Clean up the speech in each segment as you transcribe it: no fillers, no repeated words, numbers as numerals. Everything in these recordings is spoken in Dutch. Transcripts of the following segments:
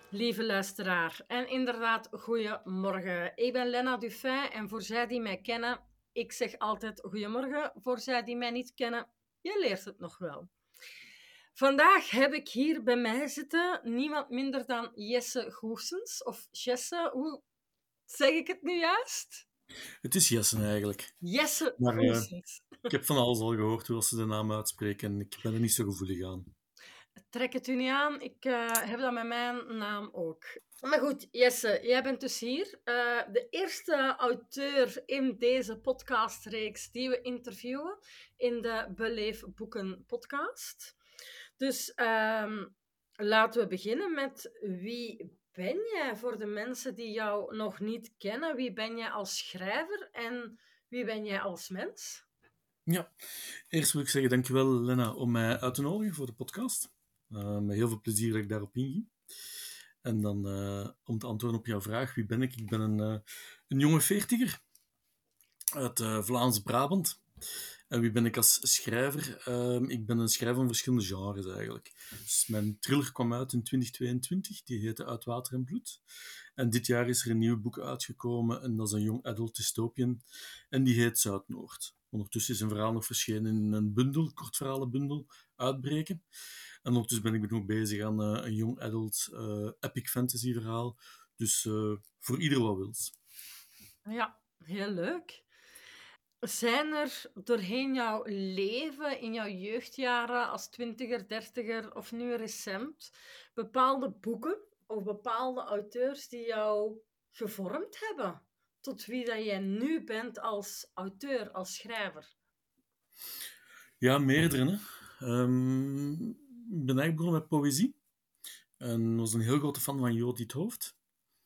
Lieve luisteraar, en inderdaad, goeiemorgen. Ik ben Lena Dufay en voor zij die mij kennen, ik zeg altijd goeiemorgen. Voor zij die mij niet kennen, je leert het nog wel. Vandaag heb ik hier bij mij zitten niemand minder dan Jesse Goossens, of Jesse, hoe zeg ik het nu juist? Het is Jessen eigenlijk. Jesse Maar Goossens. ik heb van alles al gehoord hoe ze de naam uitspreken en ik ben er niet zo gevoelig aan. Trek het u niet aan, ik heb dat met mijn naam ook. Maar goed, Jesse, jij bent dus hier. De eerste auteur in deze podcastreeks die we interviewen in de Beleef Boeken podcast. Dus laten we beginnen met wie ben jij voor de mensen die jou nog niet kennen? Wie ben jij als schrijver en wie ben jij als mens? Ja, eerst wil ik zeggen dankjewel Lena om mij uit te nodigen voor de podcast. Met heel veel plezier dat ik daarop inging. En dan om te antwoorden op jouw vraag, wie ben ik? Ik ben een jonge veertiger uit Vlaams-Brabant. En wie ben ik als schrijver? Ik ben een schrijver van verschillende genres eigenlijk. Dus mijn thriller kwam uit in 2022, die heette Uit Water en Bloed. En dit jaar is er een nieuw boek uitgekomen en dat is een young adult dystopian. En die heet Zuid-Noord. Ondertussen is een verhaal nog verschenen in een bundel, kortverhalenbundel, Uitbreken. En ondertussen ben ik nog bezig aan een young adult epic fantasy verhaal. Dus voor ieder wat wils. Ja, heel leuk. Zijn er doorheen jouw leven, in jouw jeugdjaren als twintiger, dertiger of nu recent, bepaalde boeken of bepaalde auteurs die jou gevormd hebben tot wie dat jij nu bent als auteur, als schrijver? Ja, meerdere. Hè. Ik ben eigenlijk begonnen met poëzie. En was een heel grote fan van Judith Hoofd.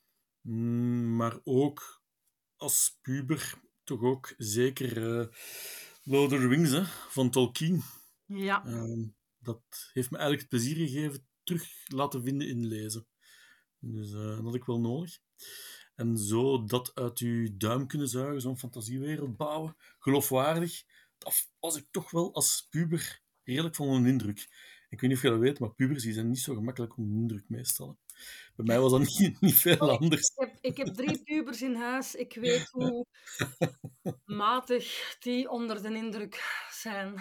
Maar ook als puber toch ook zeker Lord of the Rings hè, van Tolkien. Ja, Ehm, dat heeft me eigenlijk het plezier gegeven terug laten vinden in lezen. Dus dat had ik wel nodig. En zo dat uit uw duim kunnen zuigen, zo'n fantasiewereld bouwen, geloofwaardig, dat was ik toch wel als puber redelijk van een indruk. Ik weet niet of je dat weet, maar pubers die zijn niet zo gemakkelijk onder de indruk meestal. Hè. Bij mij was dat niet veel oh, anders. ik heb 3 pubers in huis. Ik weet hoe matig die onder de indruk zijn.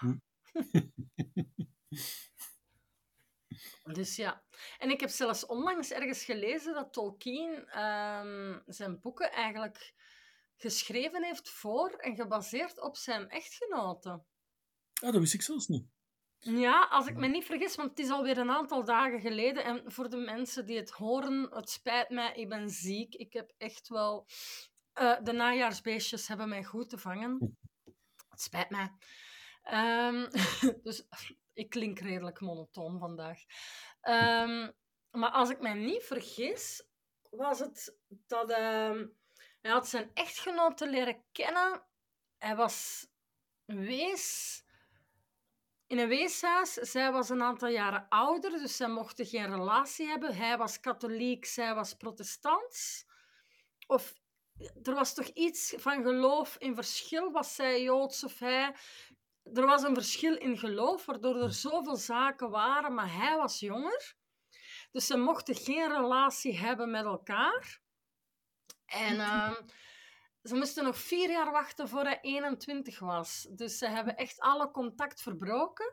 Dus ja. En ik heb zelfs onlangs ergens gelezen dat Tolkien zijn boeken eigenlijk geschreven heeft voor en gebaseerd op zijn echtgenote. Ah, dat wist ik zelfs niet. Ja, als ik me niet vergis, want het is alweer een aantal dagen geleden. En voor de mensen die het horen, het spijt mij, ik ben ziek. Ik heb echt wel... de najaarsbeestjes hebben mij goed te vangen. Het spijt mij. Ehm, dus ik klink redelijk monotoon vandaag. Ehm, maar als ik mij niet vergis, was het dat hij had zijn echtgenote leren kennen. Hij was wees in een weeshuis. Zij was een aantal jaren ouder, dus zij mochten geen relatie hebben. Hij was katholiek, zij was protestants. Of er was toch iets van geloof in verschil. Was zij Joods of hij? Er was een verschil in geloof, waardoor er zoveel zaken waren, maar hij was jonger. Dus ze mochten geen relatie hebben met elkaar. En ze moesten nog 4 jaar wachten voor hij 21 was. Dus ze hebben echt alle contact verbroken.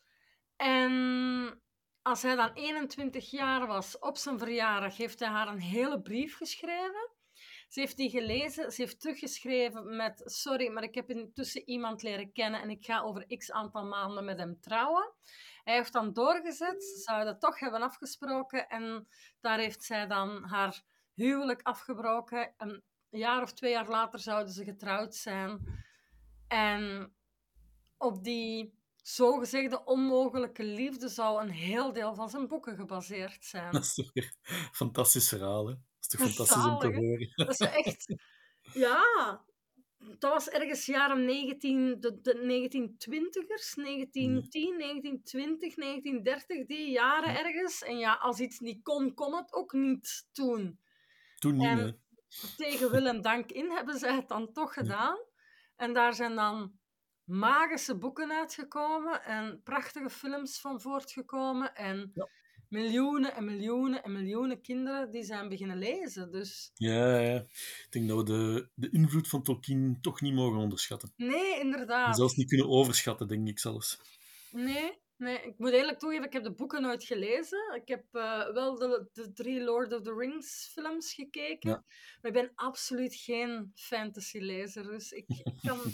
En als hij dan 21 jaar was, op zijn verjaardag, heeft hij haar een hele brief geschreven. Ze heeft die gelezen, ze heeft teruggeschreven met: sorry, maar ik heb intussen iemand leren kennen en ik ga over x aantal maanden met hem trouwen. Hij heeft dan doorgezet, ze zouden toch hebben afgesproken en daar heeft zij dan haar huwelijk afgebroken. Een jaar of 2 jaar later zouden ze getrouwd zijn. En op die zogezegde onmogelijke liefde zou een heel deel van zijn boeken gebaseerd Dat zijn. is toch weer een fantastisch verhaal, hè? Dat is toch Dat is fantastisch om te zalig, hè? horen. Dat is echt... Ja, dat was ergens jaren 19, de 1920ers, 1910, 1920, 1930, die jaren ergens. En ja, als iets niet kon, kon het ook niet toen. Toen niet, En nee. tegen wil en dank in hebben zij het dan toch Ja. gedaan. En daar zijn dan magische boeken uitgekomen en prachtige films van voortgekomen. En Ja. miljoenen en miljoenen en miljoenen kinderen die zijn beginnen lezen. Dus Ja, ja. Ik denk dat we de invloed van Tolkien toch niet mogen onderschatten. nee, En zelfs inderdaad. niet kunnen overschatten, denk ik zelfs. Nee, nee, ik moet eerlijk toegeven, ik heb de boeken nooit gelezen. Ik heb wel de 3 Lord of the Rings films gekeken, Ja. maar ik ben absoluut geen fantasy-lezer. Dus ik kan...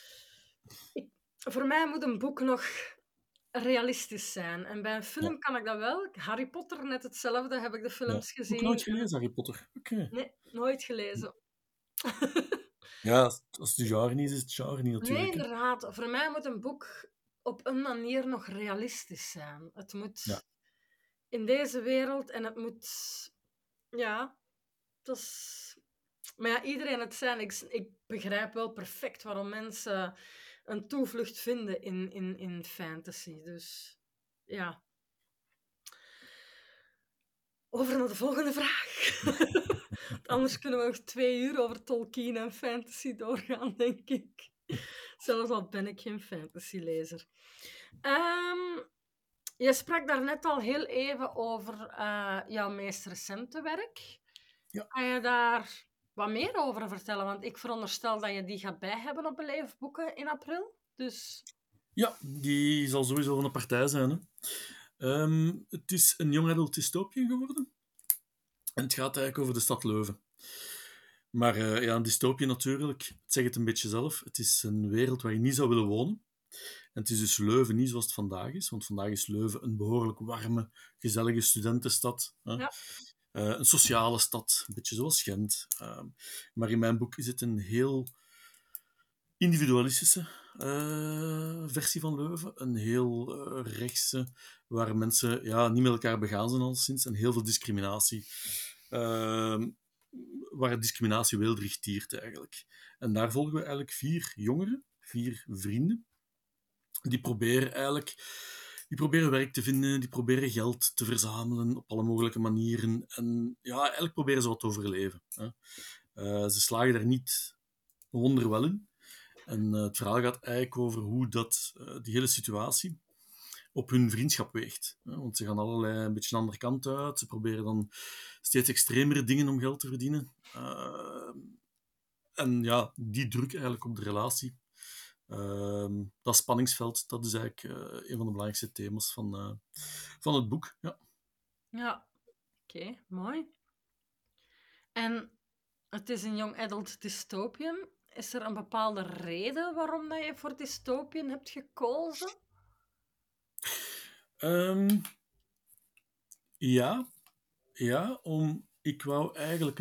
voor mij moet een boek nog realistisch zijn. En bij een Ja. film kan ik dat wel. Harry Potter, net hetzelfde, heb ik de Ja. films Ook nooit gezien. gelezen, Harry Potter. Oké. Nee, nooit gelezen. Ja, als het genre niet is, is het genre niet Nee, natuurlijk. Hè. inderdaad. Voor mij moet een boek op een manier nog realistisch zijn. Het Ja. moet in deze wereld en het moet... Ja, dat is... Maar ja, iedereen het zijn. Ik begrijp wel perfect waarom mensen een toevlucht vinden in fantasy. Dus ja. Over naar de volgende vraag. Anders kunnen we nog 2 uur over Tolkien en fantasy doorgaan, denk ik. Zelfs al ben ik geen fantasylezer. Ehm Je sprak daarnet al heel even over jouw meest recente werk. Ja. Kan je daar wat meer over vertellen? Want ik veronderstel dat je die gaat bij hebben op Beleef Boeken in april. Dus Ja, die zal sowieso van de partij zijn. Hè. Het is een young adult dystopian geworden. En het gaat eigenlijk over de stad Leuven. Maar ja, een dystopie natuurlijk, ik zeg het een beetje zelf, het is een wereld waar je niet zou willen wonen. En het is dus Leuven niet zoals het vandaag is, want vandaag is Leuven een behoorlijk warme, gezellige studentenstad. Hè. ja, Een sociale stad, een beetje zoals Gent. Maar in mijn boek is het een heel individualistische versie van Leuven. Een heel rechtse, waar mensen ja, niet met elkaar begaan zijn al sinds. En heel veel discriminatie. Uh, waar discriminatie weelderig tiert eigenlijk. En daar volgen we eigenlijk 4 jongeren, 4 vrienden. Die proberen werk te vinden, die proberen geld te verzamelen op alle mogelijke manieren. En ja, eigenlijk proberen ze wat te overleven. Hè. Ze slagen daar niet wonderwel in. En het verhaal gaat eigenlijk over hoe die hele situatie op hun vriendschap weegt. Want ze gaan allerlei een beetje de andere kant uit. Ze proberen dan steeds extremere dingen om geld te verdienen. En ja, die druk eigenlijk op de relatie. Dat spanningsveld, dat is eigenlijk een van de belangrijkste thema's van het boek. Ja. ja. Oké, mooi. En het is een young adult dystopian. Is er een bepaalde reden waarom dat je voor dystopian hebt gekozen? Um, ja, ja, ik wou eigenlijk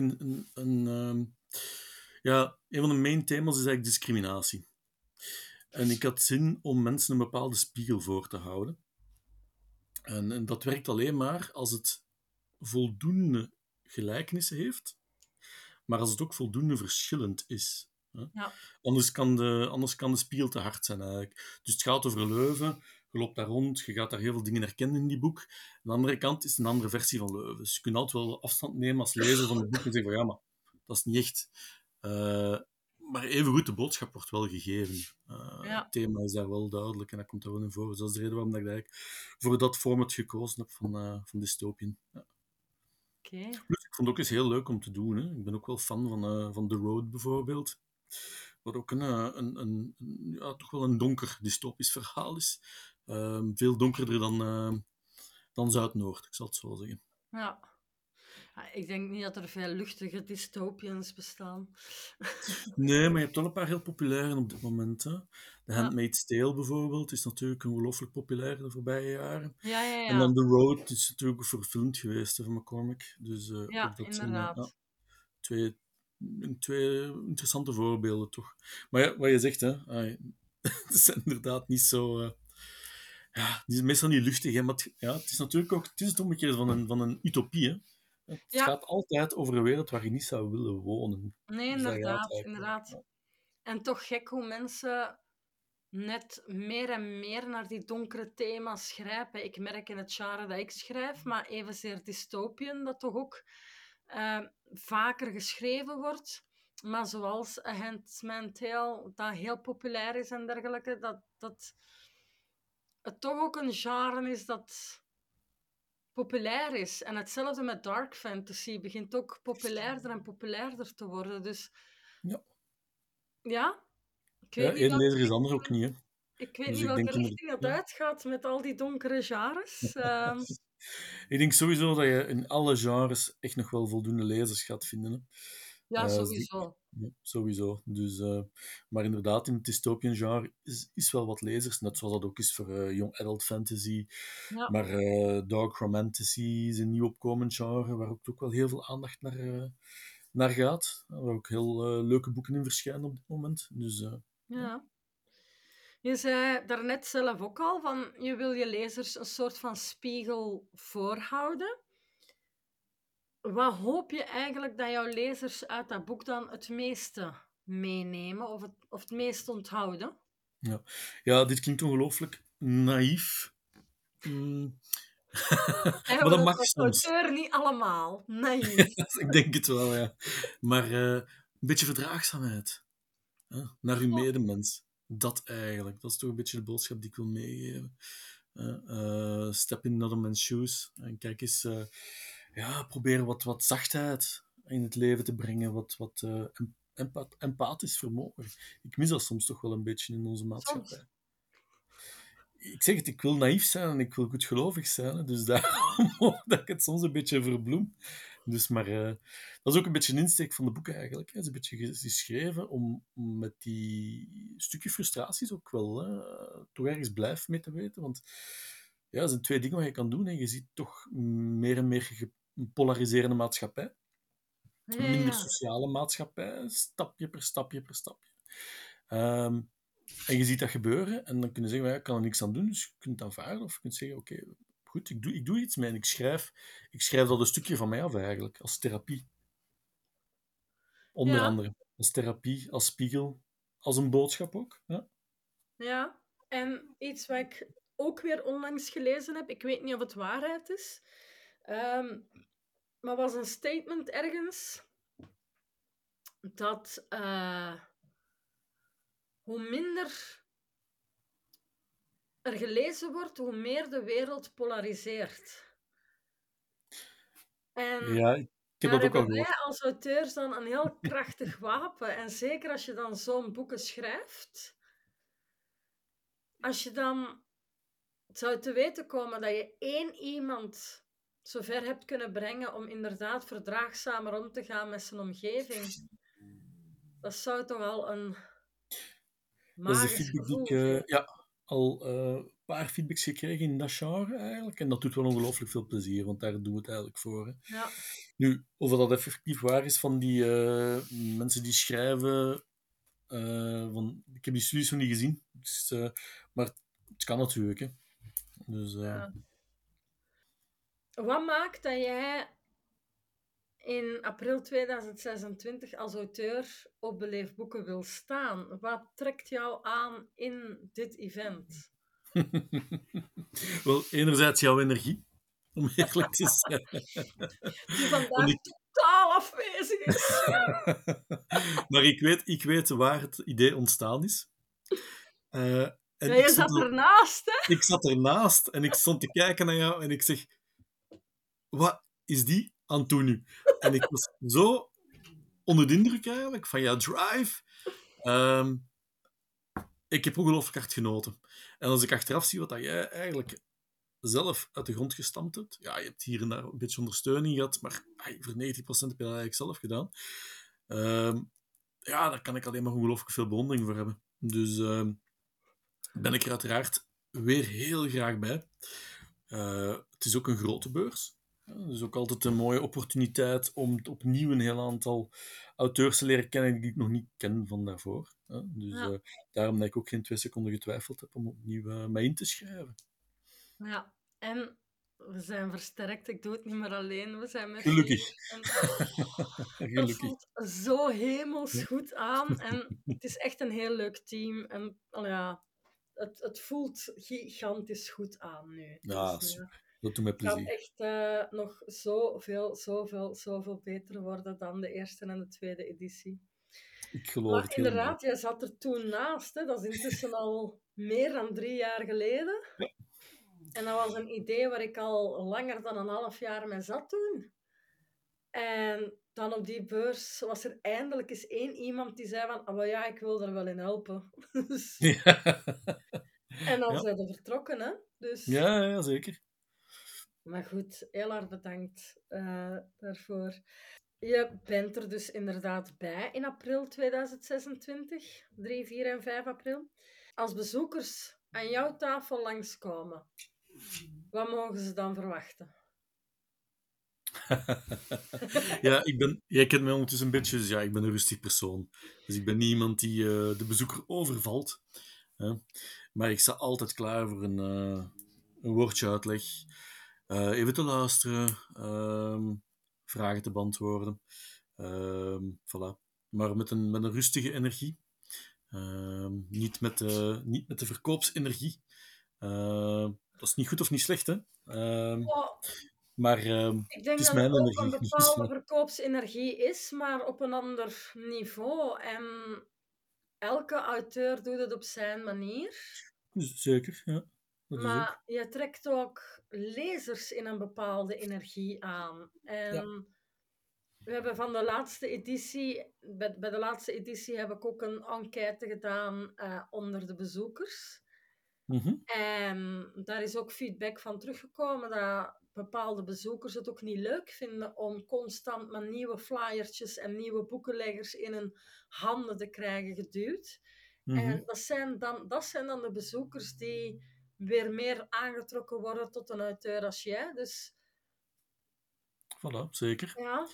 ja, een van de main thema's is eigenlijk discriminatie. En ik had zin om mensen een bepaalde spiegel voor te houden. En dat werkt alleen maar als het voldoende gelijkenissen heeft, maar als het ook voldoende verschillend is. Hè. Ja, Anders kan de spiegel te hard zijn eigenlijk. Dus het gaat over Leuven, je loopt daar rond, je gaat daar heel veel dingen herkennen in die boek. Aan de andere kant is het een andere versie van Leuven. Dus je kunt altijd wel afstand nemen als lezer van het boek en zeggen van ja, maar dat is niet echt. Maar evengoed, de boodschap wordt wel gegeven. Het ja. thema is daar wel duidelijk en dat komt er wel in voor. Dus dat is de reden waarom ik eigenlijk voor dat format gekozen heb van Dystopian. Ja. Oké. Plus, ik vond het ook eens heel leuk om te doen. Hè. Ik ben ook wel fan van The Road bijvoorbeeld. Wat ook ja, toch wel een donker dystopisch verhaal is. Veel donkerder dan Zuid-Noord, ik zal het zo zeggen. Ja. Ja, ik denk niet dat er veel luchtige dystopians bestaan. Nee, maar je hebt wel een paar heel populaire op dit moment. Hè. The Ja, Handmaid's Tale bijvoorbeeld is natuurlijk ongelooflijk populair de voorbije jaren. ja, ja, En ja. dan The Road is natuurlijk verfilmd geweest hè, van McCormick. Dus Ja, ook dat zijn ja, inderdaad. twee, twee interessante voorbeelden, toch. Maar ja, wat je zegt, hè, het is inderdaad niet zo... ja, die is meestal niet luchtig, hè, maar het is natuurlijk ook het omgekeerde van een utopie. Hè. Het Ja, gaat altijd over een wereld waar je niet zou willen wonen. nee, Dus daar gaat het inderdaad, eigenlijk over. inderdaad. En toch gek hoe mensen net meer en meer naar die donkere thema's grijpen. Ik merk in het genre dat ik schrijf, maar evenzeer dystopian, dat toch ook vaker geschreven wordt. Maar zoals A Handmaid's Tale, dat heel populair is en dergelijke, dat het toch ook een genre is dat populair is. En hetzelfde met dark fantasy begint ook populairder en populairder te worden. Dus Ja. ja, ik Ja, weet niet één welke lezer is ander ook richting, niet, hè. ik weet Dus niet ik welke denk inderdaad... richting het Ja. uitgaat met al die donkere genres. Ik denk sowieso dat je in alle genres echt nog wel voldoende lezers gaat vinden, hè. Ja, Dus sowieso. ja, sowieso. Dus, maar inderdaad, in het dystopian genre is wel wat lezers, net zoals dat ook is voor young adult fantasy. Ja, Maar dark romantasy is een nieuw opkomend genre, waar ook wel heel veel aandacht naar gaat. Waar ook heel leuke boeken in verschijnen op dit moment. Dus ja. ja. Je zei daarnet zelf ook al van je wil je lezers een soort van spiegel voorhouden. Wat hoop je eigenlijk dat jouw lezers uit dat boek dan het meeste meenemen of het meest onthouden? Ja. Ja, dit klinkt ongelooflijk naïef. Hebben Maar we dat dat mag als soms. auteur niet allemaal? Naïef. Ik denk het wel, ja. Maar een beetje verdraagzaamheid, hè, naar uw medemens. Dat eigenlijk. Dat is toch een beetje de boodschap die ik wil meegeven. Step in another man's shoes. En kijk eens, ja, probeer wat zachtheid in het leven te brengen. Wat empathisch vermogen. Ik mis dat soms toch wel een beetje in onze Soms. maatschappij. Ik zeg het, ik wil naïef zijn en ik wil goedgelovig zijn. Hè, dus daarom dat ik het soms een beetje verbloem. Dus, maar dat is ook een beetje een insteek van de boeken eigenlijk. Hè. Het is een beetje geschreven om met die stukje frustraties ook wel toch ergens blijf mee te weten. Want ja, er zijn twee dingen wat je kan doen. Hè. Je ziet toch meer en meer een polariserende maatschappij. Ja, Een minder ja. sociale maatschappij, stapje per stapje per stapje. Ehm, en je ziet dat gebeuren en dan kun je zeggen, ja, ik kan er niks aan doen, dus je kunt het aanvaarden. Of je kunt zeggen, oké, goed, ik doe iets mee en ik schrijf dat een stukje van mij af eigenlijk, als therapie. Onder Ja, andere. Als therapie, als spiegel, als een boodschap ook. Ja. ja. En iets wat ik ook weer onlangs gelezen heb, ik weet niet of het waarheid is, maar was een statement ergens dat hoe minder er gelezen wordt, hoe meer de wereld polariseert. En Ja, ik heb daar dat ook al hebben wij gehoord. als auteurs dan een heel krachtig wapen. En zeker als je dan zo'n boeken schrijft, als je dan zou te weten komen dat je één iemand zover hebt kunnen brengen om inderdaad verdraagzamer om te gaan met zijn omgeving, dat zou toch al een Dat is de magisch feedback die ik gevoel geven. ja, al een paar feedbacks gekregen in dat genre eigenlijk. En dat doet wel ongelooflijk veel plezier, want daar doen we het eigenlijk voor. Hè. Ja, Nu, of dat effectief waar is van die mensen die schrijven. Ik heb die studies nog niet gezien, dus, maar het kan natuurlijk. Hè. Dus, ja. Wat maakt dat jij in april 2026 als auteur op Beleef Boeken wil staan? Wat trekt jou aan in dit event? Wel, enerzijds jouw energie, om eerlijk te zijn. Die Want vandaag totaal afwezig is. maar ik weet waar het idee ontstaan is. Eh, Ja, en je zat ernaast, hè? ik zat ernaast en ik stond te kijken naar jou en ik zeg, wat is die aan het doen nu? En ik was zo onder de indruk eigenlijk van jouw drive. Ehm, ik heb ongelooflijk hard genoten. En als ik achteraf zie wat dat jij eigenlijk zelf uit de grond gestampt hebt, ja, je hebt hier en daar een beetje ondersteuning gehad, maar voor 90% heb je dat eigenlijk zelf gedaan. Ehm, ja, daar kan ik alleen maar ongelooflijk veel bewondering voor hebben. Dus ben ik er uiteraard weer heel graag bij. Het is ook een grote beurs. Ja, dus ook altijd een mooie opportuniteit om opnieuw een heel aantal auteurs te leren kennen die ik nog niet ken van daarvoor. Dus Ja, daarom dat ik ook geen 2 seconden getwijfeld heb om opnieuw mij in te schrijven. ja. En we zijn versterkt. Ik doe het niet meer alleen. We zijn met Gelukkig. vier. En dat Gelukkig. voelt zo hemels Ja, goed aan. En het is echt een heel leuk team. En ja, het voelt gigantisch goed aan nu. Dus ja, ja. super. Dat doet mij Het gaat plezier. echt nog zoveel beter worden dan de eerste en de tweede editie. Ik geloof Maar het helemaal. inderdaad, jij zat er toen naast. Hè? Dat is intussen al meer dan 3 jaar geleden. En dat was een idee waar ik al langer dan een half jaar mee zat toen. En dan op die beurs was er eindelijk eens één iemand die zei van, oh ja, ik wil er wel in helpen. Dus, Ja, en dan ja, zijn we vertrokken, hè. Dus, ja, ja, zeker. maar goed, heel erg bedankt daarvoor. Je bent er dus inderdaad bij in april 2026, 3, 4 en 5 april. Als bezoekers aan jouw tafel langskomen, wat mogen ze dan verwachten? Ja, jij kent mij ondertussen een beetje, dus ja, ik ben een rustig persoon. Dus ik ben niet iemand die de bezoeker overvalt. Hè. Maar ik sta altijd klaar voor een woordje uitleg. Even te luisteren, vragen te beantwoorden. Voilà. Maar met een rustige energie. Niet met de verkoopsenergie. Dat is niet goed of niet slecht, hè. Oh, Maar ik het denk is dat er mijn ook een energie. Dus, bepaalde verkoopsenergie is, maar op een ander niveau. En elke auteur doet het op zijn manier. dus zeker, ja. Dat is ook. Maar je trekt ook lezers in een bepaalde energie aan. Ja. En we hebben van de laatste editie, bij de laatste editie heb ik ook een enquête gedaan onder de bezoekers. Mhm. En daar is ook feedback van teruggekomen dat bepaalde bezoekers het ook niet leuk vinden om constant met nieuwe flyertjes en nieuwe boekenleggers in hun handen te krijgen geduwd. Mhm. En dat zijn dan de bezoekers die weer meer aangetrokken worden tot een auteur als jij. Dus Voilà, zeker. ja,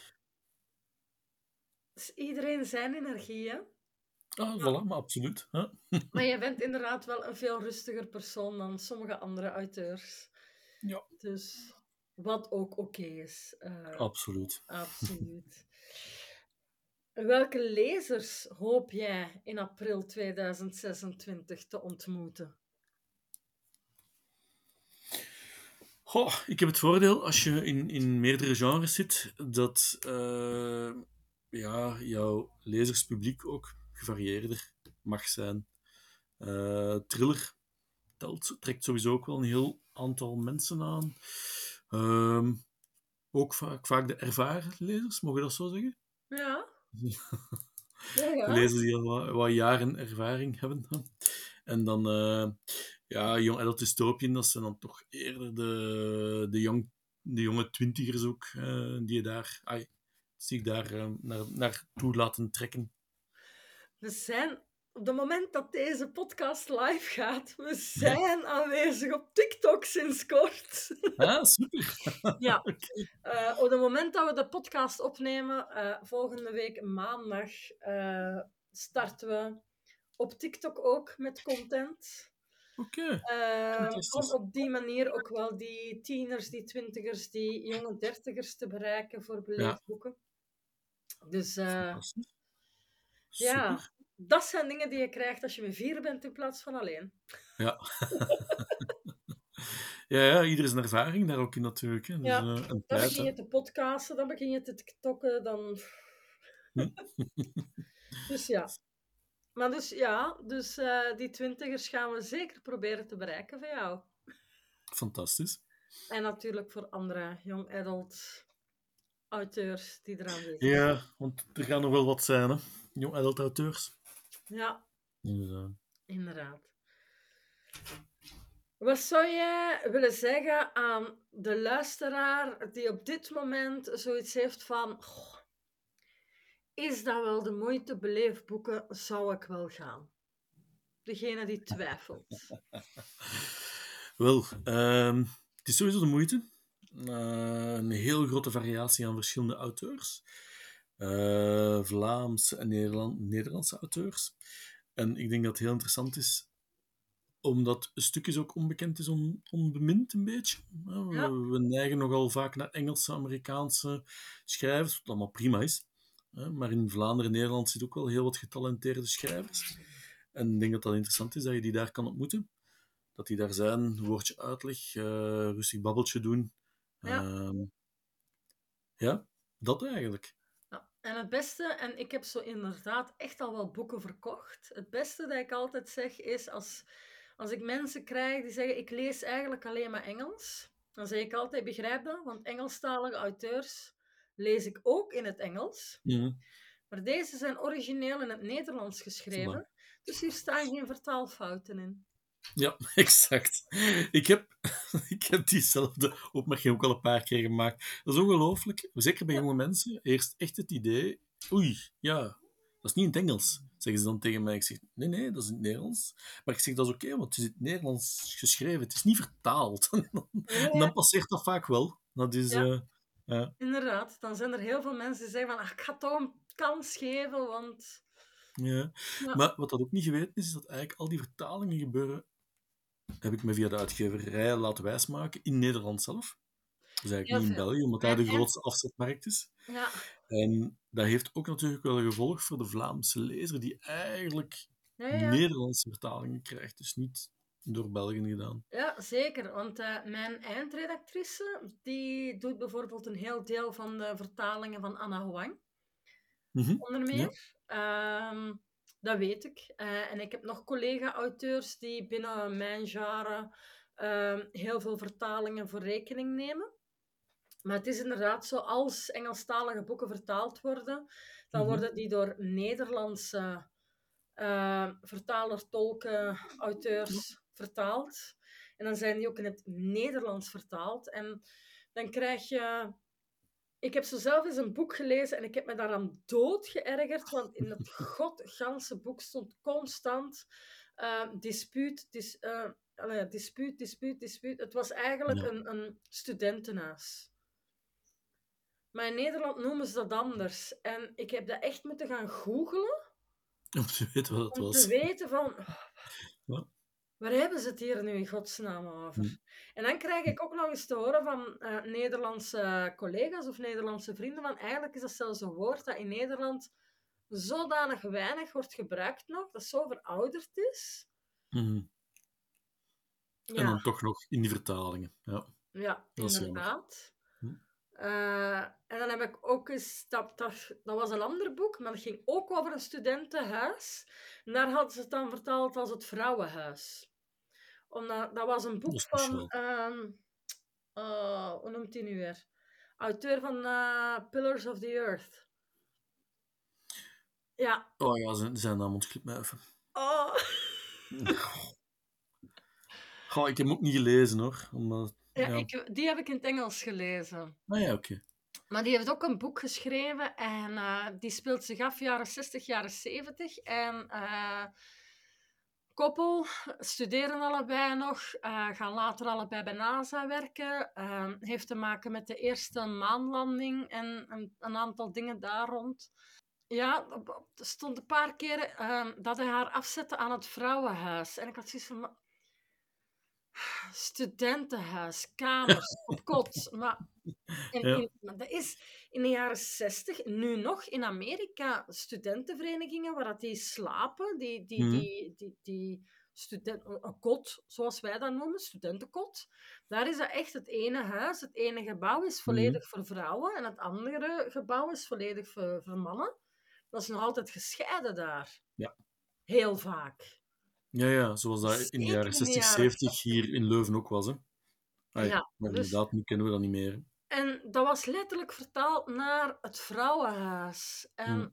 is iedereen zijn energie, hè? Ah, Ja. voilà, maar absoluut. Hè? Maar je bent inderdaad wel een veel rustiger persoon dan sommige andere auteurs. Ja, Dus wat ook oké is. absoluut. Absoluut. Welke lezers hoop jij in april 2026 te ontmoeten? Goh, ik heb het voordeel, als je in meerdere genres zit, dat ja, jouw lezerspubliek ook gevarieerder mag zijn. Thriller trekt sowieso ook wel een heel aantal mensen aan. Ehm, ook vaak de ervaren lezers, mogen we dat zo zeggen? Ja, ja, De ja. lezers die al wat jaren ervaring hebben. Hè. En dan, ja, Young Adult Dystopian, dat zijn dan toch eerder de jonge twintigers ook, die je daar, zich daar naartoe laten trekken. We zijn, op het moment dat deze podcast live gaat, we Ja. zijn aanwezig op TikTok sinds kort. Ah, super. Ja, Oké. op het moment dat we de podcast opnemen, volgende week maandag, starten we op TikTok ook met content. Oké, Om fantastisch. op die manier ook wel die tieners, die twintigers, die jonge dertigers te bereiken voor Ja, beleefdboeken. Dus fantastisch. ja, Super. dat zijn dingen die je krijgt als je met 4 bent in plaats van alleen. Ja. Ja, ja, ieder zijn ervaring daar ook in natuurlijk. Hè. Dus, Ja, een dan tijd, begin hè. je te podcasten, dan begin je te tiktokken, dan... Hm. Dus ja. Maar dus ja, dus die twintigers gaan we zeker proberen te bereiken van jou. Fantastisch. En natuurlijk voor andere young adult auteurs die er aanwezig zijn. Ja, want er gaan nog wel wat zijn, hè. Young adult auteurs. Ja, Dus, inderdaad. Wat zou jij willen zeggen aan de luisteraar die op dit moment zoiets heeft van: "Goh, is dat wel de moeite beleefdboeken? Zou ik wel gaan?" Degene die twijfelt. Wel, het is sowieso de moeite. Een heel grote variatie aan verschillende auteurs. Vlaamse en Nederlandse auteurs. En ik denk dat het heel interessant is, omdat een stukjes ook onbekend is, onbemind een beetje. Ja, We neigen nogal vaak naar Engelse, Amerikaanse schrijvers, wat allemaal prima is. Maar in Vlaanderen en Nederland zit ook wel heel wat getalenteerde schrijvers. En ik denk dat dat interessant is, dat je die daar kan ontmoeten. Dat die daar zijn, een woordje uitleg, rustig babbeltje doen. ja. Ehm, ja, dat eigenlijk. Ja. En het beste, en ik heb zo inderdaad echt al wel boeken verkocht. Het beste dat ik altijd zeg is Als ik mensen krijg die zeggen, ik lees eigenlijk alleen maar Engels, dan zeg ik altijd, begrijp dat, want Engelstalige auteurs lees ik ook in het Engels. Mhm. Maar deze zijn origineel in het Nederlands Voilà. geschreven, dus hier staan geen vertaalfouten in. Ja, exact. Ik heb, ik heb diezelfde opmerking ook al een paar keer gemaakt. Dat is ongelooflijk. Zeker bij jonge mensen. Eerst echt het idee... Oei, ja, dat is niet in het Engels. Zeggen ze dan tegen mij. Ik zeg, nee, nee, dat is in het Nederlands. Maar ik zeg, dat is oké, want het is in het Nederlands geschreven. Het is niet vertaald. En Ja, dan passeert dat vaak wel. Dat is... ja, ja. inderdaad. Dan zijn er heel veel mensen die zeggen van, ik ga toch een kans geven, want... Ja. Ja, Maar wat dat ook niet geweten is dat eigenlijk al die vertalingen gebeuren, heb ik me via de uitgeverij laten wijsmaken, in Nederland zelf. Dus eigenlijk heel niet in veel. België, omdat daar Mijn de grootste afzetmarkt is. Ja, En dat heeft ook natuurlijk wel een gevolg voor de Vlaamse lezer, die eigenlijk ja, ja. Nederlandse vertalingen krijgt. Dus niet door Belgen gedaan. Ja, zeker. Want mijn eindredactrice, die doet bijvoorbeeld een heel deel van de vertalingen van Anna Huang, Mhm. onder Ja. meer. Dat weet ik. En ik heb nog collega-auteurs die binnen mijn genre heel veel vertalingen voor rekening nemen. Maar het is inderdaad zo, als Engelstalige boeken vertaald worden, dan Mhm. worden die door Nederlandse vertaler, tolken, Ja. auteurs vertaald. En dan zijn die ook in het Nederlands vertaald. En dan krijg je... Ik heb zo zelf eens een boek gelezen en ik heb me daaraan dood geërgerd, want in het godganse boek stond constant dispuut, dispuut, dispuut, dispuut. Het was eigenlijk Ja. een studentenhuis. Maar in Nederland noemen ze dat anders. En ik heb dat echt moeten gaan googlen Om te weten wat het om te was. weten van... Ja. Waar hebben ze het hier nu in godsnaam Mhm. over? En dan krijg ik ook nog eens te horen van Nederlandse collega's of Nederlandse vrienden van eigenlijk is dat zelfs een woord dat in Nederland zodanig weinig wordt gebruikt nog, dat zo verouderd is. Mhm. En Ja, dan toch nog in die vertalingen. Ja, ja, dat is jammer. inderdaad. Hm. En dan heb ik ook eens... Dat was een ander boek, maar dat ging ook over een studentenhuis. En daar hadden ze het dan vertaald als het vrouwenhuis. Omdat, dat was een Dat boek is van... speciaal. hoe noemt hij nu weer? Auteur van Pillars of the Earth. Ja. Oh ja, zijn naam ontglipt mij even. Oh. Goh, ik heb hem ook niet gelezen hoor. Omdat, Ja, ja. die heb ik in het Engels gelezen. Ah ja, oké. Maar die heeft ook een boek geschreven en die speelt zich af jaren 60, jaren 70. En koppel studeren allebei nog, gaan later allebei bij NASA werken. Heeft te maken met de eerste maanlanding en een aantal dingen daar rond. Ja, er stond een paar keren dat hij haar afzette aan het vrouwenhuis. En ik had zoiets van, studentenhuis, kamers, op kot. Ja. Maar dat is in de jaren 60, nu nog in Amerika, studentenverenigingen waar dat die slapen, Mhm. die een kot, zoals wij dat noemen, studentenkot. Daar is dat echt het ene huis, het ene gebouw is Mhm. volledig voor vrouwen en het andere gebouw is volledig voor mannen. Dat is nog altijd gescheiden daar. Ja. Heel vaak. Ja, ja, zoals dat in de Zeker jaren in de 60, jaren 70 60. hier in Leuven ook was. Hè. Ai, Ja, maar dus... inderdaad, nu kennen we dat niet meer. Hè. En dat was letterlijk vertaald naar het vrouwenhuis. Mhm. En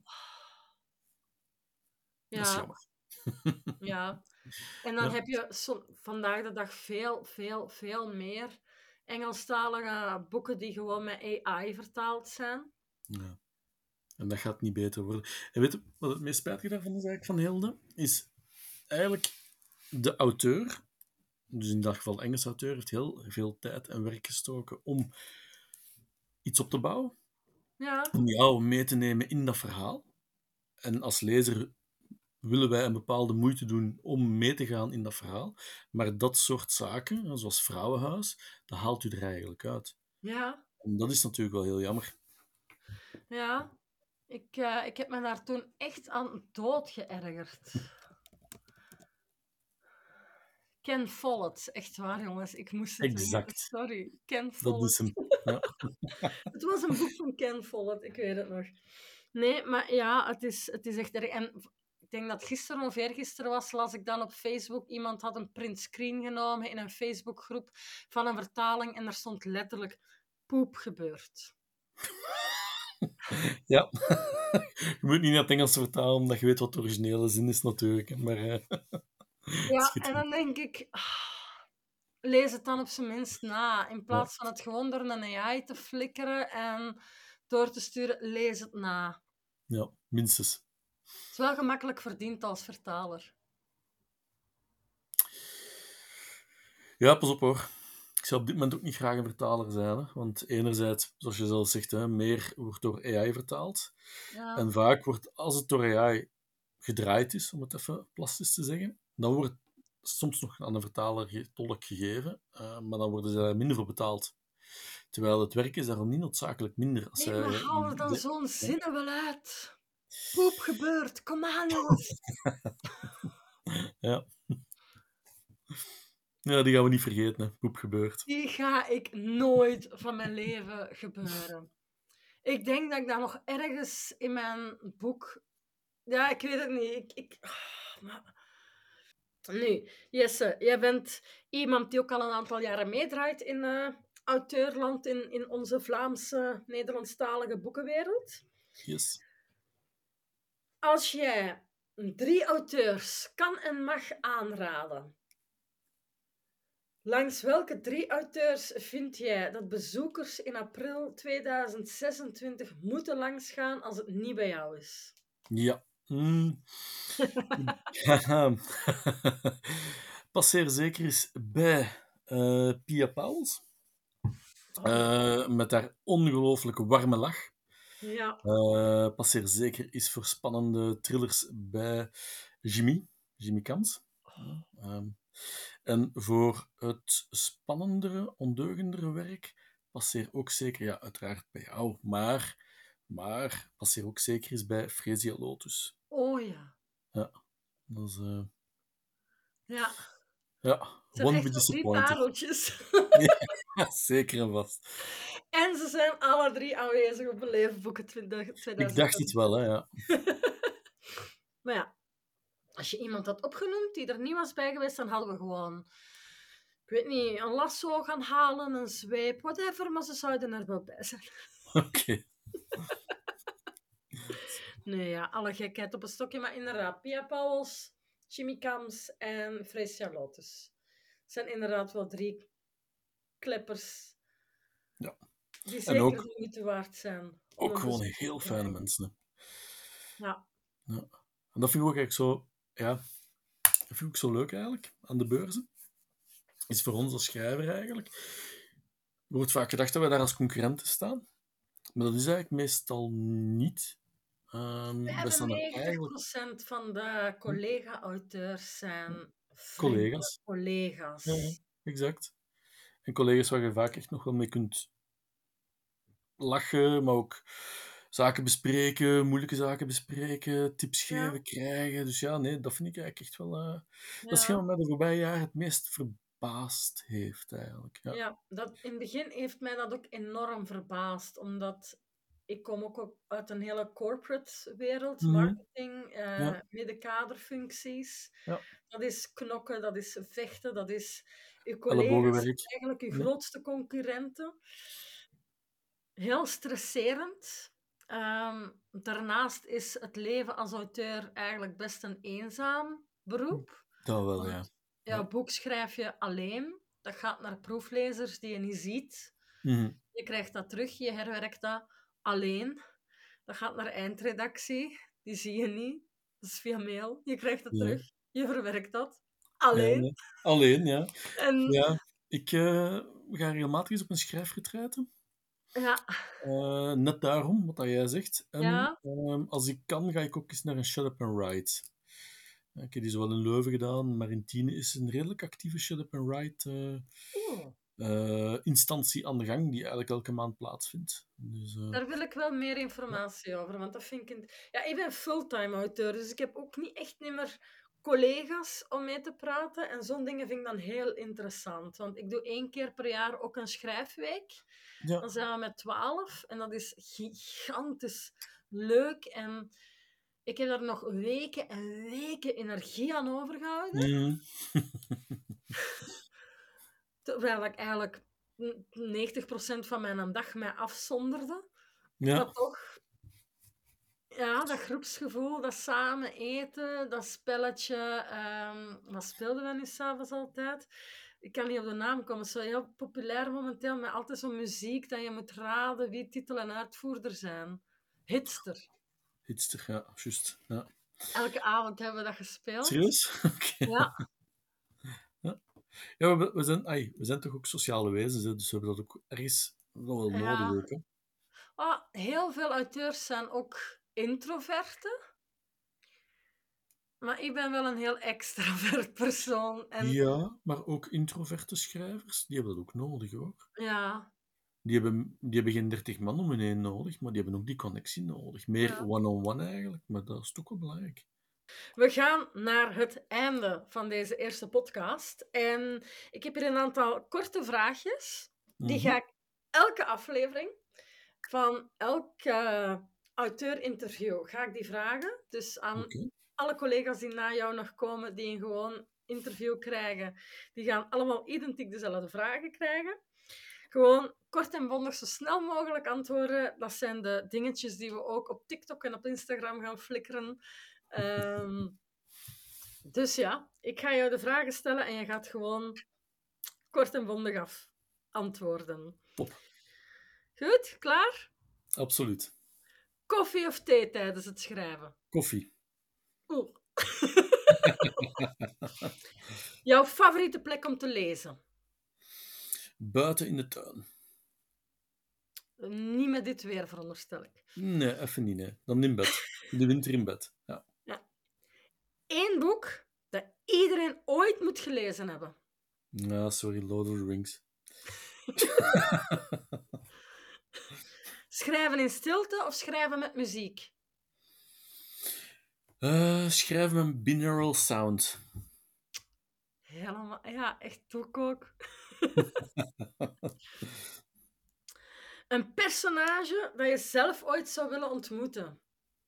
Dat is ja, jammer. ja. En dan Ja. heb je vandaag de dag veel, veel, veel meer Engelstalige boeken die gewoon met AI vertaald zijn. Ja. En dat gaat niet beter worden. En weet je wat het meest spijtige daarvan is eigenlijk van Hilde? Is eigenlijk de auteur, dus in dat geval de Engelse auteur, heeft heel veel tijd en werk gestoken om iets op te bouwen. Ja, Om jou mee te nemen in dat verhaal. En als lezer willen wij een bepaalde moeite doen om mee te gaan in dat verhaal. Maar dat soort zaken, zoals Vrouwenhuis, dat haalt u er eigenlijk uit. ja, En dat is natuurlijk wel heel jammer. ja. Ik heb me daar toen echt aan dood geërgerd. Ken Follett, echt waar jongens, ik moest het weten. Exact. Sorry, Ken Dat is Follett. hem. Ja. Het was een boek van Ken Follett, ik weet het nog. Nee, maar ja, het is echt erg. En ik denk dat gisteren of eergisteren was, las ik dan op Facebook, iemand had een print screen genomen in een Facebookgroep van een vertaling en daar stond letterlijk poep gebeurd. Ja. Je moet niet naar het Engels vertalen, omdat je weet wat de originele zin is natuurlijk. Maar Ja, en schitterend. dan denk ik, lees het dan op zijn minst na. In Ja, plaats van het gewoon door een AI te flikkeren en door te sturen, lees het na. ja, minstens. Het is wel gemakkelijk verdiend als vertaler. Ja, pas op hoor. Ik zou op dit moment ook niet graag een vertaler zijn. Hè? Want enerzijds, zoals je zelf zegt, hè, meer wordt door AI vertaald. Ja, En vaak wordt, als het door AI gedraaid is, om het even plastisch te zeggen, dan wordt het soms nog aan de vertaler tolk gegeven, maar dan worden ze minder voor betaald. Terwijl het werk is daarom niet noodzakelijk minder. Als nee, maar zij, haal er dan de- zo'n ja, zinnen wel uit. Poep gebeurt. Kom aan, jongens. ja. Ja, die gaan we niet vergeten. Hè. Poep gebeurt. Die ga ik nooit van mijn leven gebeuren. Ik denk dat ik dat nog ergens in mijn boek... Ja, ik weet het niet. Maar... Nu, Jesse, jij bent iemand die ook al een aantal jaren meedraait in auteurland, in onze Vlaamse, Nederlandstalige boekenwereld. Yes. Als jij 3 auteurs kan en mag aanraden, langs welke 3 auteurs vind jij dat bezoekers in april 2026 moeten langsgaan als het niet bij jou is? Ja. Passeer zeker eens bij Pia Pauwels. Oh, Met haar ongelooflijk warme lach. ja. Passeer zeker eens voor spannende thrillers bij Jimmy Kans. Ehm, en voor het spannendere, ondeugendere werk, passeer ook zeker, ja, uiteraard bij jou, maar passeer ook zeker eens bij Fresia Lotus. Oh ja. Ja, dat is, Ja. ja, Het zijn won't be echt wel 3 disappointed. pareltjes. Ja, zeker en vast. En ze zijn alle 3 aanwezig op een levenboeken Ik dacht het wel, hè, ja. Maar ja, als je iemand had opgenoemd die er niet was bij geweest, dan hadden we gewoon, ik weet niet, een lasso gaan halen, een zweep, whatever, maar ze zouden er wel bij zijn. Oké. Nee, ja, alle gekheid op een stokje, maar inderdaad, Pia Pauwels, Jimmy Kams en Freesia Lotus. Het zijn inderdaad wel 3 kleppers Ja. die En zeker ook, de moeite waard zijn om ook een gewoon bezoek te heel fijne krijgen. mensen. Ja. Hè. Ja. En dat vind ik ook eigenlijk zo, ja, dat vind ik ook zo leuk eigenlijk, aan de beurzen. Is voor ons als schrijver eigenlijk. Er wordt vaak gedacht dat wij daar als concurrenten staan. Maar dat is eigenlijk meestal niet. We staan er eigenlijk 95% van de collega-auteurs zijn vrienden, collega's. Ja, ja, collega's. exact. En collega's waar je vaak echt nog wel mee kunt lachen, maar ook zaken bespreken, moeilijke zaken bespreken, tips Ja, geven, krijgen. Dus ja, nee, dat vind ik eigenlijk echt wel... dat is hetgeen ja, wat mij de voorbije jaren het meest verbaasd heeft, eigenlijk. Ja. ja. In het begin heeft mij dat ook enorm verbaasd, omdat ik kom ook uit een hele corporate wereld, Mhm. marketing, Ja, middenkaderfuncties. ja. Dat is knokken, dat is vechten, dat is... Uw collega's zijn Ellebogenwerk. eigenlijk uw Ja. grootste concurrenten. Heel stresserend. Daarnaast is het leven als auteur eigenlijk best een eenzaam beroep. Dat wel, ja. Want ja, Ja. boek schrijf je alleen. Dat gaat naar proeflezers die je niet ziet. Mhm. Je krijgt dat terug, je herwerkt dat alleen. Dat gaat naar eindredactie. Die zie je niet. Dat is via mail. Je krijgt het Ja. terug. Je verwerkt dat. Ja, Alleen. nee. Alleen, ja. En Ja, ik ga regelmatig eens op een schrijfretreiten. ja, Net daarom, wat dat jij zegt. En ja. als ik kan, ga ik ook eens naar een Shut Up and Write. Ik heb die zowel in Leuven gedaan, maar in Tiene is een redelijk actieve Shut Up and Write Oeh. instantie aan de gang, die eigenlijk elke maand plaatsvindt. Dus, Daar wil ik wel meer ja. informatie over, want dat vind ik... Ja, ik ben fulltime auteur, dus ik heb ook niet echt niet meer collega's om mee te praten. En zo'n dingen vind ik dan heel interessant, want ik doe 1 keer per jaar ook een schrijfweek. Ja. Dan zijn we met 12 en dat is gigantisch leuk. En Ik heb daar nog weken en weken energie aan overgehouden. Mm. Terwijl ik eigenlijk 90% van mijn dag mij afzonderde. Ja, Maar toch, ja, dat groepsgevoel, dat samen eten, dat spelletje. Wat speelden we nu s'avonds altijd? Ik kan niet op de naam komen. Het is zo heel populair momenteel, met altijd zo'n muziek dat je moet raden wie titel en uitvoerder zijn. Hitster. hitster, ja, juist. Ja. Elke avond hebben we dat gespeeld. Serieus? Oké. Ja, Ja, ja we zijn toch ook sociale wezens, hè, dus we hebben dat ook ergens nog wel nodig. ja. Ook, hè. Heel veel auteurs zijn ook introverten. Maar ik ben wel een heel extravert persoon. En Ja, maar ook introverte schrijvers, die hebben dat ook nodig, hoor. ja, Die hebben geen 30 man om hun heen nodig, maar die hebben ook die connectie nodig. Meer ja. one-on-one eigenlijk, maar dat is toch wel belangrijk. We gaan naar het einde van deze eerste podcast. En ik heb hier een aantal korte vraagjes. Die ga ik elke aflevering van elk auteur-interview ga ik die vragen. Dus aan Oké. alle collega's die na jou nog komen, die een gewoon interview krijgen, die gaan allemaal identiek dezelfde vragen krijgen. Gewoon kort en bondig, zo snel mogelijk antwoorden. Dat zijn de dingetjes die we ook op TikTok en op Instagram gaan flikkeren. Dus ja, ik ga jou de vragen stellen en je gaat gewoon kort en bondig antwoorden. Top. Goed, klaar? Absoluut. Koffie of thee tijdens het schrijven? Koffie. Oeh. Jouw favoriete plek om te lezen? Buiten in de tuin. Niet met dit weer, veronderstel ik. Nee, even niet, nee. Dan in bed. In de winter in bed. Ja. Ja. Eén boek dat iedereen ooit moet gelezen hebben. Ja, sorry, Lord of the Rings. Schrijven in stilte of schrijven met muziek? Schrijf met binaural sound. Helemaal, ja, echt ook. Een personage dat je zelf ooit zou willen ontmoeten?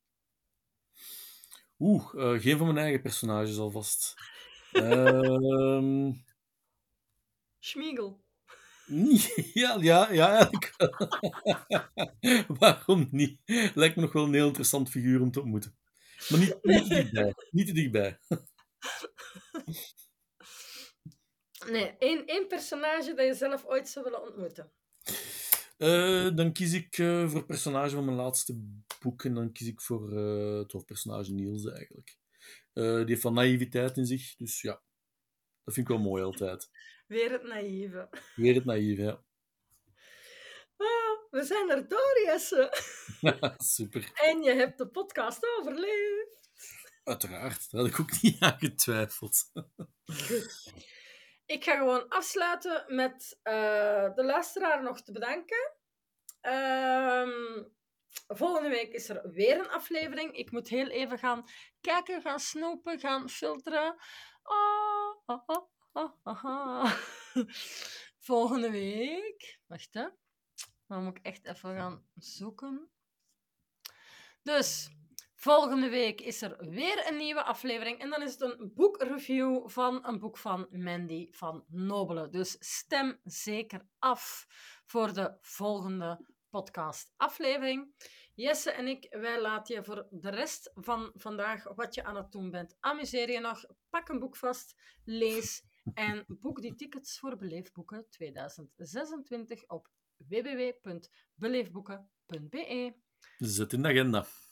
Geen van mijn eigen personages alvast. Ehm Schmiegel. ja, eigenlijk wel. Waarom niet? Lijkt me nog wel een heel interessant figuur om te ontmoeten. Maar niet te dichtbij. Niet te dichtbij. Nee, één personage dat je zelf ooit zou willen ontmoeten. Dan kies ik voor het personage van mijn laatste boek. En dan kies ik voor het hoofdpersonage Niels eigenlijk. Die heeft van naïviteit in zich. Dus ja, dat vind ik wel mooi altijd. Weer het naïeve. Weer het naïeve, ja. We zijn er door, Jesse. Super. En je hebt de podcast overleefd. Uiteraard, daar had ik ook niet aan getwijfeld. Goed. Ik ga gewoon afsluiten met de luisteraar nog te bedanken. Volgende week is er weer een aflevering. Ik moet heel even gaan kijken, gaan snoepen, gaan filteren. Volgende week. Wacht, hè. Dan moet ik echt even gaan zoeken. Dus, volgende week is er weer een nieuwe aflevering. En dan is het een boekreview van een boek van Mandy van Nobele. Dus stem zeker af voor de volgende podcastaflevering. Jesse en ik, wij laten je voor de rest van vandaag wat je aan het doen bent. Amuseer je nog, pak een boek vast, lees en boek die tickets voor Beleefboeken 2026 op www.beleefboeken.be. Zet in de agenda.